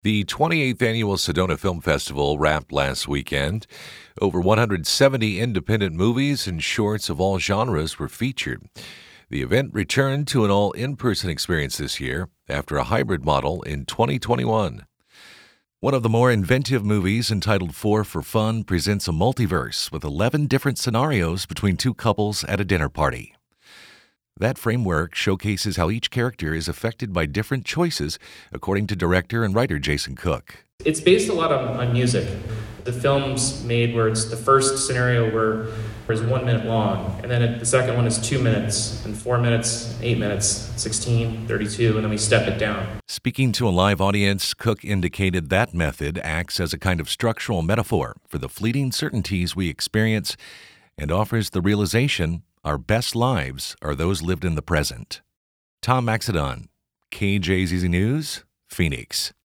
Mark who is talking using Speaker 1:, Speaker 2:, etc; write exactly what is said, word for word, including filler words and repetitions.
Speaker 1: The twenty-eighth Annual Sedona Film Festival wrapped last weekend. Over one hundred seventy independent movies and shorts of all genres were featured. The event returned to an all in-person experience this year after a hybrid model in twenty twenty-one. One of the more inventive movies, entitled Four for Fun, presents a multiverse with eleven different scenarios between two couples at a dinner party. That framework showcases how each character is affected by different choices, according to director and writer Jason Cook.
Speaker 2: It's based a lot on, on music. The film's made where it's the first scenario where is one minute long, and then it, the second one is two minutes, and four minutes, eight minutes, sixteen, thirty-two, and then we step it down.
Speaker 1: Speaking to a live audience, Cook indicated that method acts as a kind of structural metaphor for the fleeting certainties we experience and offers the realization our best lives are those lived in the present. Tom Maxedon, K J Z Z News, Phoenix.